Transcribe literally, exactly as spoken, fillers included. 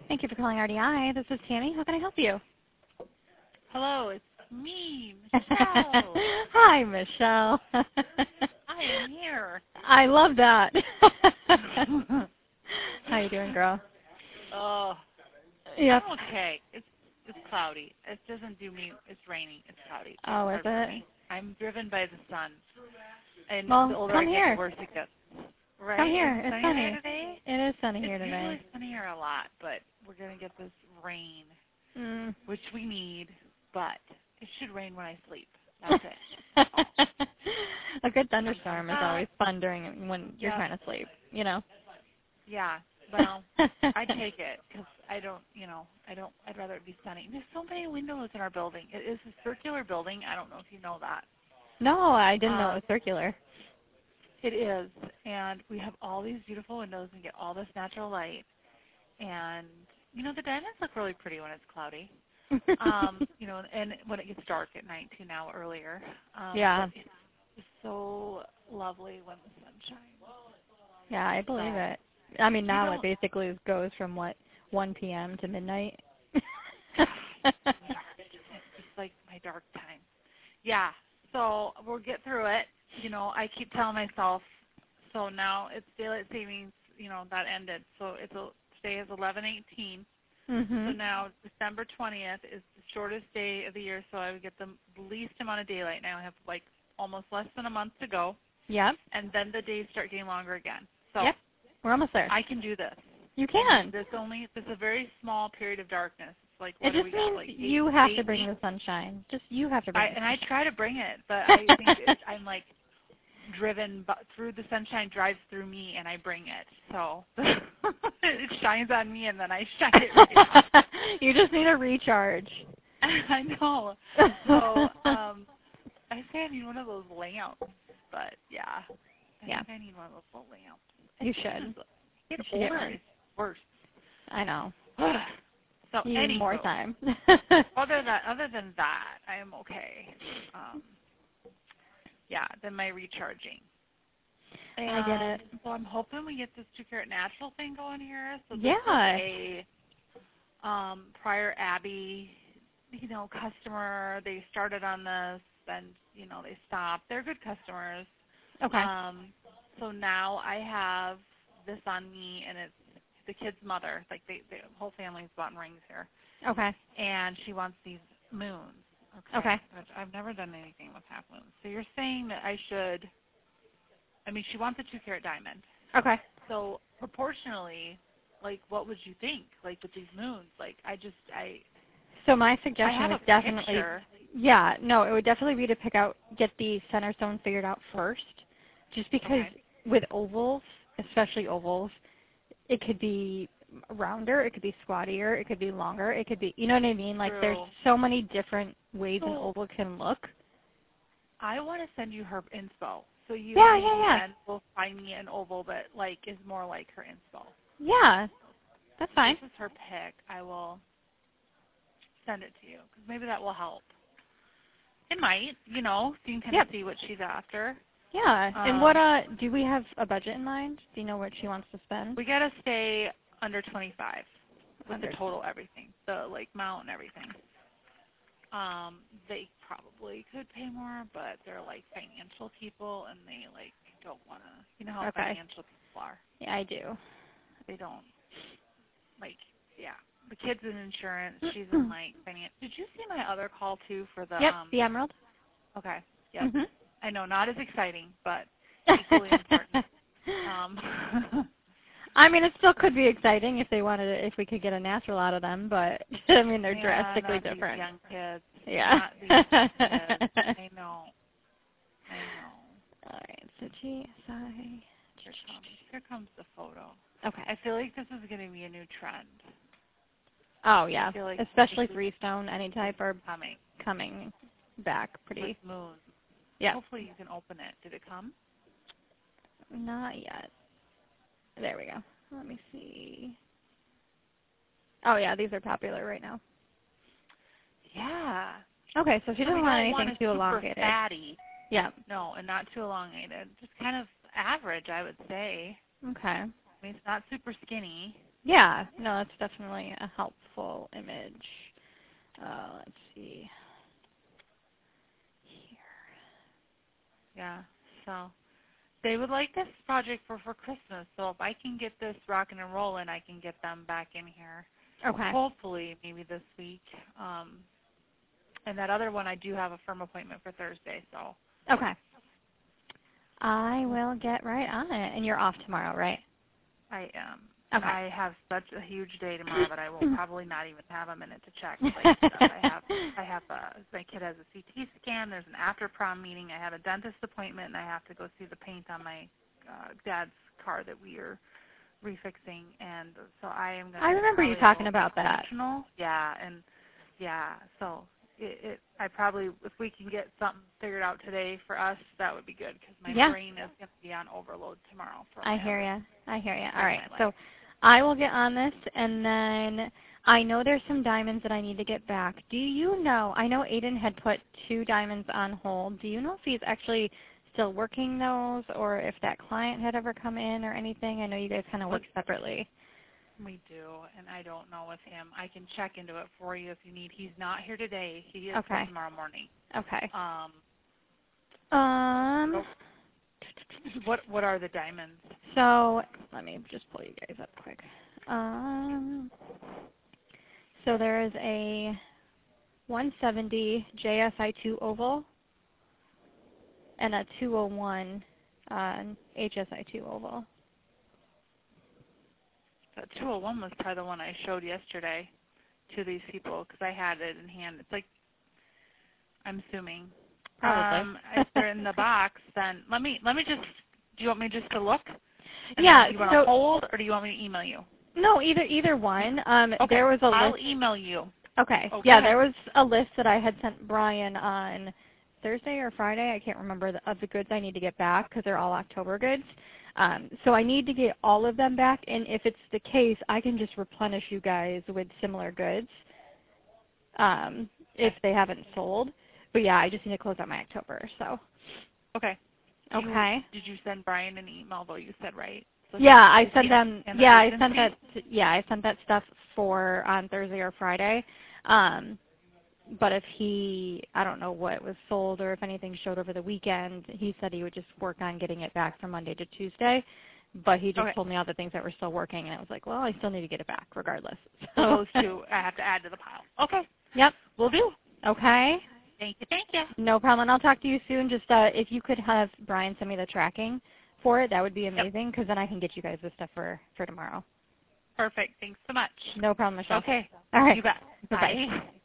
Thank you for calling R D I. This is Tammy. How can I help you? Hello, it's me, Michelle. Hi, Michelle. I am here. I love that. How you doing, girl? Oh, Yep. I'm okay. It's it's cloudy. It doesn't do me. It's raining. It's cloudy. It's Oh, is hard for it? me. I'm driven by the sun, and Well, the older come I get, here. the worse it gets. Right? Come here. Is it It's sunny sunny. there today? It is sunny here It's today. usually sunny here a lot, but we're gonna get this rain, Mm. which we need. But it should rain when I sleep. That's it. A good thunderstorm is always fun during when you're Yeah. trying to sleep. You know. Yeah. Well, I take it because I don't, you know, I don't. I'd rather it be sunny. There's so many windows in our building. It is a circular building. I don't know if you know that. No, I didn't know Um, it was circular. It is, and we have all these beautiful windows and get all this natural light. And you know, the diamonds look really pretty when it's cloudy. um, you know, and when it gets dark at night too. Now earlier. Um, Yeah. It's, it's so lovely when the sun shines. Yeah, I believe So, it. I mean, you now it don't- basically goes from what one p m to midnight. It's like my dark time. Yeah. So we'll get through it. You know, I keep telling myself. So now it's daylight savings. You know, that ended. So it's a, today is eleven eighteen. Mhm. So now December twentieth is the shortest day of the year. So I would get the least amount of daylight. Now I have like almost less than a month to go. Yep. And then the days start getting longer again. So Yep. We're almost there. I can do this. You can. There's only there's a very small period of darkness. It's like It what do just we got? means Like eight, you have eight to bring weeks? the sunshine. Just you have to bring I, the and I sunshine. try to bring it, but I think it, I'm like driven bu- through the sunshine drives through me, and I bring it. So it shines on me, and then I shine it right out. You just need a recharge. I know. So um, I say I need one of those lamps, but yeah, I Yeah. think I need one of those little lamps. You It's should. just- Get You should get older, one. it's worse. I know. So You need anywho, more time. other than other than that, I am okay. Um, yeah, then my recharging. And I get it. So I'm hoping we get this two carat natural thing going here. So this Yeah. is a um, prior Abbey, you know, customer. They started on this, and you know they stopped. They're good customers. Okay. Um, so now I have this on me, and it's the kid's mother. Like they, the whole family's bought rings here, Okay. and she wants these moons. Okay. Okay. But I've never done anything with half moons. So you're saying that I should? I mean, she wants a two carat diamond. Okay. So proportionally, like, what would you think? Like with these moons, like I just I. So my I suggestion have is a definitely, picture. yeah, no, it would definitely be to pick out, get the center stone figured out first, just because Okay. with ovals, especially ovals, it could be rounder, it could be squattier, it could be longer, it could be, you know what I mean? Like there's True. so many different ways an So oval can look. I want to send you her inspo. So you Yeah, maybe yeah, yeah. then will find me an oval that like is more like her inspo. Yeah, that's fine. This is her pick. I will send it to you because maybe that will help. It might, you know, so you can kind Yep. of see what she's after. Yeah, Um, and what, uh, do we have a budget in mind? Do you know what she wants to spend? We gotta stay under twenty-five with Under the total everything, the like mount and everything. Um, they probably could pay more, but they're like financial people and they like don't wanna. You know how Okay. financial people are. Yeah, I do. They don't like. Yeah, the kid's in insurance. She's in like finance. Did you see my other call too for the? Yep, Um, the emerald. okay. Yep. Mhm. I know, not as exciting, but equally important. Um, I mean, it still could be exciting if they wanted it, if we could get a natural out of them, but I mean, they're yeah, drastically not different. These young kids. Yeah. Not these young kids. I know. I know. All right, so G S I. Here comes, here comes the photo. Okay. I feel like this is going to be a new trend. Oh, yeah. I feel like Especially this is three stone, any type, are coming coming back pretty. with moon. Yeah. Hopefully you can open it. Did it come? Not yet. There we go. Let me see. Oh, yeah, these are popular right now. Yeah. Okay, so she So doesn't we want don't anything want it too super elongated. fatty. Yeah. No, and not too elongated. Just kind of average, I would say. Okay. I mean, it's not super skinny. Yeah, no, that's definitely a helpful image. Uh, let's see here. Yeah, so they would like this project for, for Christmas, so if I can get this rocking and rolling, I can get them back in here. Okay. Hopefully, maybe this week. Um, and that other one, I do have a firm appointment for Thursday, so. Okay. I will get right on it. And you're off tomorrow, right? I am. Okay. I have such a huge day tomorrow that I will probably not even have a minute to check. Like stuff. I have, I have a, my kid has a C T scan. There's an after prom meeting. I have a dentist appointment, and I have to go see the paint on my uh, dad's car that we are refixing. And so I am going to. I remember you talking about that. Yeah, and yeah, so it, it. I probably, if we can get something figured out today for us, that would be good because my yeah. brain is going to be on overload tomorrow. For I hear you. I hear you. All right, life. so I will get on this, and then I know there's some diamonds that I need to get back. Do you know, I know Aiden had put two diamonds on hold. Do you know if he's actually still working those or if that client had ever come in or anything? I know you guys kind of work separately. We do, and I don't know with him. I can check into it for you if you need. He's not here today. He is okay. tomorrow morning. Okay. Um, um. Oh. What What are the diamonds? So let me just pull you guys up quick. Um. So there is a one seventy J S I two oval and a two oh one uh, H S I two oval. That two oh one was probably the one I showed yesterday to these people because I had it in hand. It's like, I'm assuming. Probably. Um, if they're in the box, then let me let me just. Do you want me just to look? And yeah. Do you want so, to hold, or do you want me to email you? No, either either one. Um, Okay. There was a I'll list. email you. Okay. okay. Yeah, there was a list that I had sent Brian on Thursday or Friday. I can't remember the, of the goods I need to get back because they're all October goods. Um, so I need to get all of them back, and if it's the case, I can just replenish you guys with similar goods um, if they haven't sold. But yeah, I just need to close out my October. So. Okay. Okay. You, did you send Brian an email though? You said right. So yeah, I sent them. The Yeah, I sent that. To, yeah, I sent that stuff for on Thursday or Friday. Um, but if he, I don't know what was sold or if anything showed over the weekend, he said he would just work on getting it back from Monday to Tuesday. But he just okay. told me all the things that were still working, and I was like, well, I still need to get it back regardless. So so those two I have to add to the pile. Okay. Yep. Will do. Okay. Thank you. Thank you. No problem. And I'll talk to you soon. Just uh, if you could have Brian send me the tracking for it, that would be amazing because then I can get you guys the stuff for, for tomorrow. Perfect. Thanks so much. No problem, Michelle. Okay. All right. You bet. Bye-bye. Bye.